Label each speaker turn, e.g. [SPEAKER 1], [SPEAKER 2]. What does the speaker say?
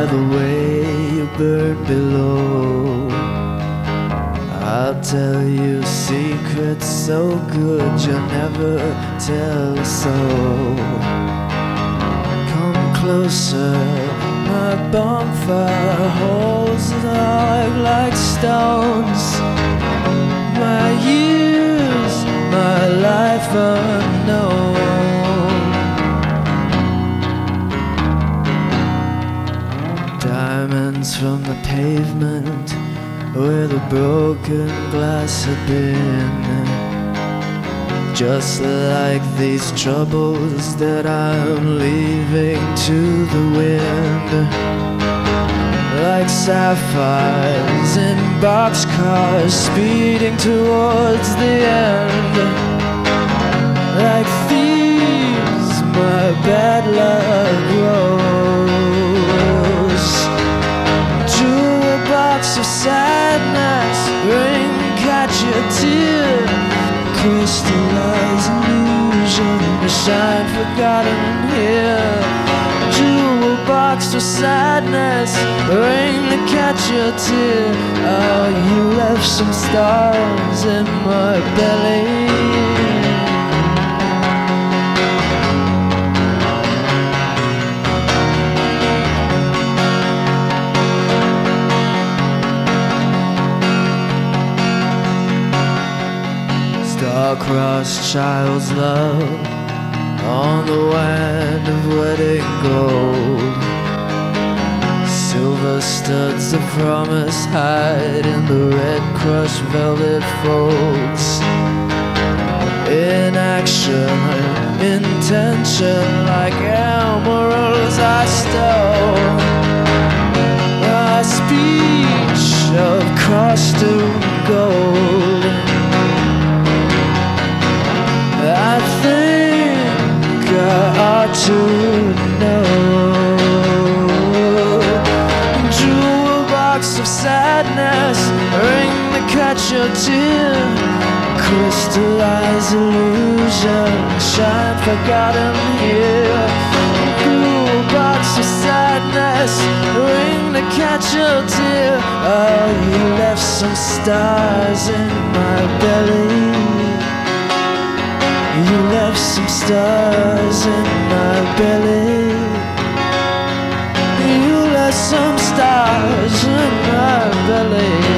[SPEAKER 1] by the way you burn below. I'll tell you secrets so good you'll never tell a soul. Come closer, my bonfire holds the dark like stones. My years, my life unknown. Diamonds from the pavement where the broken glass had been. Just like these troubles that I'm leaving to the wind. Like sapphires in boxcars speeding towards the end. Like thieves, my bad luck grows. To a box of sadness, bring, catch your tear. Crystallize illusion, a shine forgotten here. Jewel box of sadness, bring to catch your tear. Oh, you left some stars in my belly. Star-crossed child's love on the wand of wedding gold. Silver studs of promise hide in the red crushed velvet folds. Inaction, intention, like emeralds I stole. A speech of costume gold. I think I ought to know. Jewel box of sadness, ring to catch your tear. Crystallize illusion, shine forgotten here. Jewel box of sadness, ring to catch your tear. Oh, you left some stars in my belly. You left some stars in my belly. You left some stars in my belly.